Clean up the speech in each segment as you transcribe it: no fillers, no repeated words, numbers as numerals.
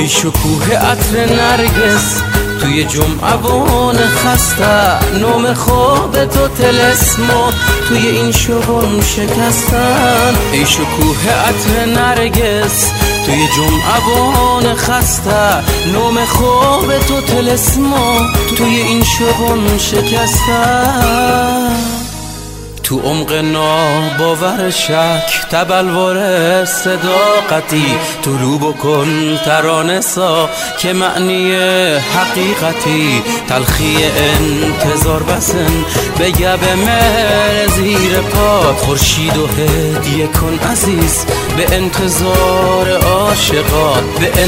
ای شکوه عطر نرگس توی جمعوان خسته، نام خواب تو طلسمو توی این شبون شکستن. ای شکوه عطر نرگس توی جمعوان خسته، نام خواب تو طلسمو توی این شبون شکستن. تو عمق ناباور شک تبلور صداقتی، طلوع بکن ترانه سا که معنی حقیقتی. تلخی انتظار بسن به گب مهر زیر پات، خورشید و هدیه کن عزیز به انتظار عاشقات، به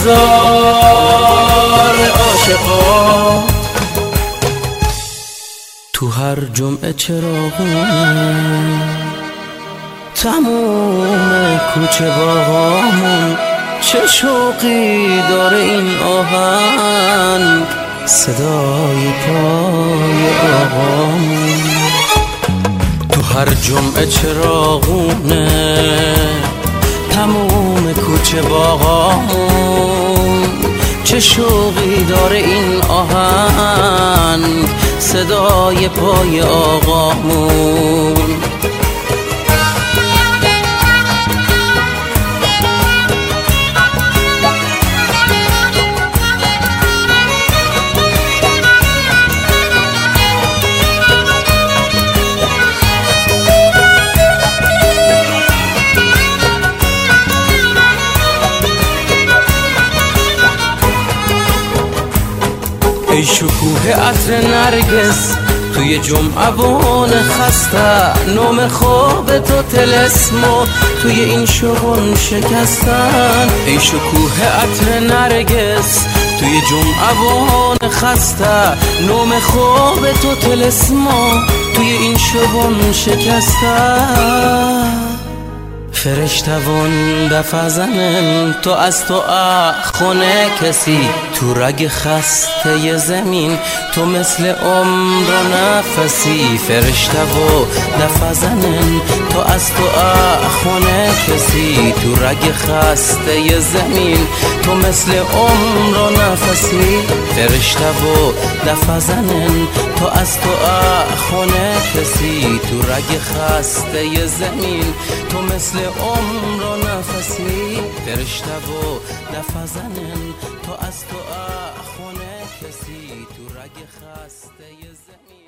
انتظار عاشقات. تو هر جمعه چراغونه تموم کوچه باغامون، چه شوقی داره این آهنگ صدای پای آقامون. تو هر جمعه چراغونه تموم کوچه باغامون، چه شوقی داره این آهنگ صدای پای آقامون. ای شکوه عطر نرگس توی جمعوان خسته، نام خواب تو طلسمو توی این شبون شکستن. ای شکوه عطر نرگس توی جمعوان خسته، نام خواب تو طلسمو توی این شبون شکستن. فرشتوان دفع زنن تو از تو خونه کسی، تو رگ خسته زمین تو مثل عمر و نفسی. فرشتو دفع زنن تو از تو خونه کسی، تو رگ خسته زمین تو مثل عمر و نفسی. فرشتو دفع زنن تو از تو خونه کسی، تو رگ خسته زمین تو مثل عمر و نفسی. فرشتو دفع زنن تو از تو خونه کسی، تو رگ خسته زمین.